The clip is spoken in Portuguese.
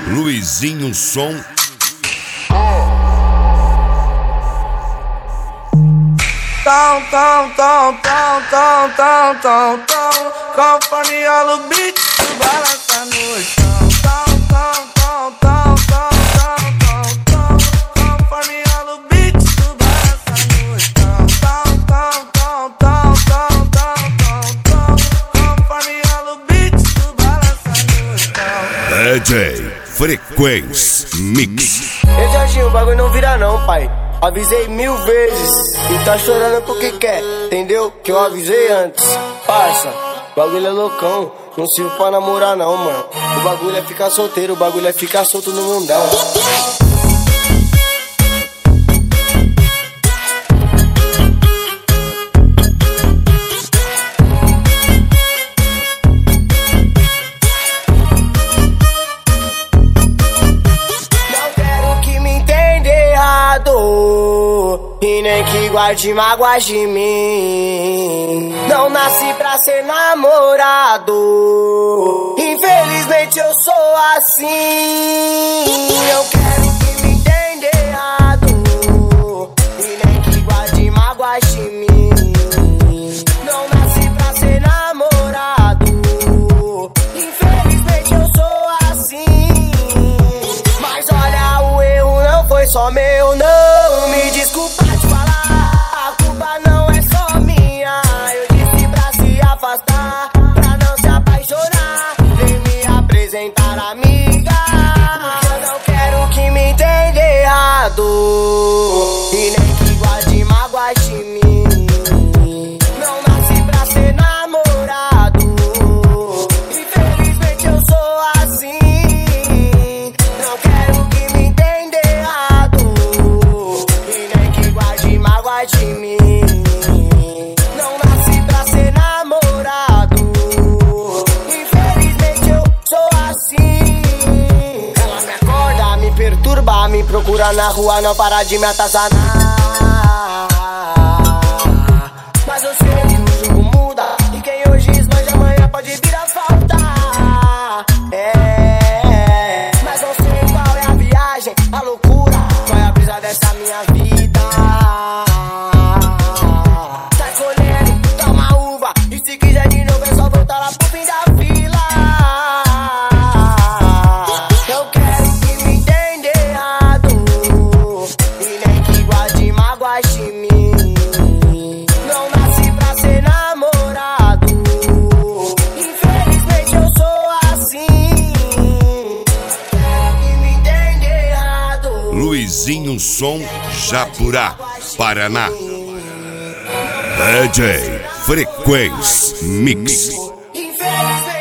Luizinho Som. Companhia no beat, balança no chão. Companhia no beat, balança no chão. Companhia no beat, balança no chão. DJ Frequência Mix. Ei, Jorginho, o bagulho não vira não, pai. Avisei 1000 vezes e tá chorando porque quer, entendeu? Que eu avisei antes. Parça, o bagulho é loucão, não sirvo pra namorar não, mano. O bagulho é ficar solteiro, o bagulho é ficar solto no mundão. E nem que guarde mágoas de mim. Não nasci pra ser namorado, infelizmente eu sou assim. Eu quero que me entenda errado, e nem que guarde mágoas de mim. Não nasci pra ser namorado, infelizmente eu sou assim. Mas olha, o erro não foi só meu, não. Me desculpa te falar, a culpa não é só minha. Eu disse pra se afastar, pra não se apaixonar, nem me apresentar amiga. Eu não quero que me entenda errado, e nem que guarde mágoas de mim. Não nasci pra ser namorado, infelizmente eu sou assim. Não quero que me entenda errado, de mim. Não nasci pra ser namorado, infelizmente eu sou assim. Ela me acorda, me perturba, me procura na rua, não para de me atazanar. Mas eu sei que o jogo muda, e quem hoje esbanja amanhã pode vir a faltar. Mas não sei qual é a viagem, a loucura, qual é a brisa dessa minha vida. Não nasci pra ser namorado, infelizmente eu sou assim. Que me entende errado. Luizinho Som, Japurá, Paraná. DJ Frequência Mix. Infelizmente